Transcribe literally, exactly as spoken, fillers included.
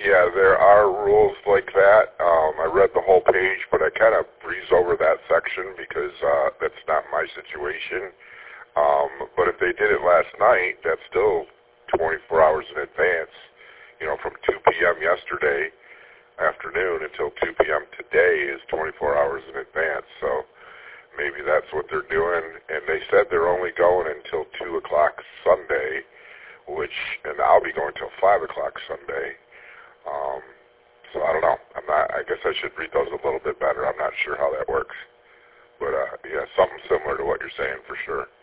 Yeah, there are rules like that. Um, I read the whole page, but I kind of breeze over that section because uh, that's not my situation. Um, but if they did it last night, that's still twenty-four hours in advance. You know, from two p.m. yesterday afternoon until two p.m. today is twenty-four hours in advance. So maybe that's what they're doing. And they said they're only going until two o'clock Sunday, which, and I'll be going till five o'clock Sunday. Um, so I don't know. I'm not. I guess I should read those a little bit better. I'm not sure how that works. But uh, yeah, something similar to what you're saying for sure.